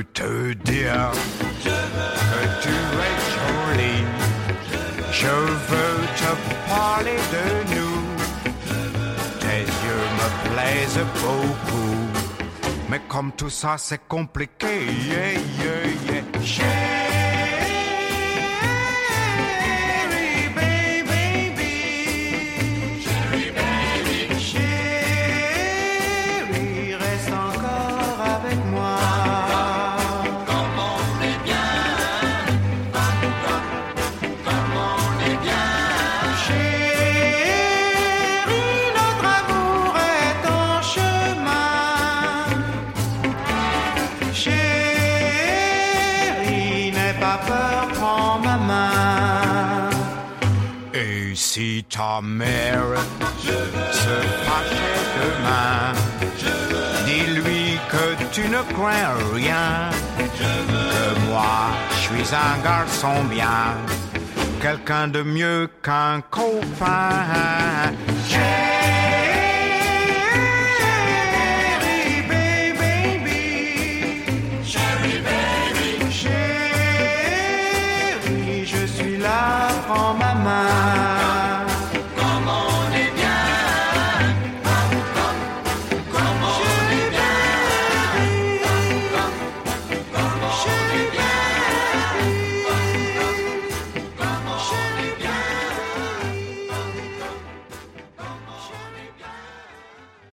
veux te dire que tu es jolie. Je veux te parler de nous. Tes yeux me plaisent beaucoup. Mais comme tout ça c'est compliqué, yeah, yeah, yeah. Chérie, baby, chérie, reste encore avec moi. Comme on est bien, comme on est bien. Chérie, notre amour est en chemin. Chérie, n'aie pas peur, prends ma main. Et si ta mère se fâchait demain, dis-lui que tu ne crains rien, que moi je suis un garçon bien, quelqu'un de mieux qu'un copain. Chérie, baby, chérie, je suis là, prends ma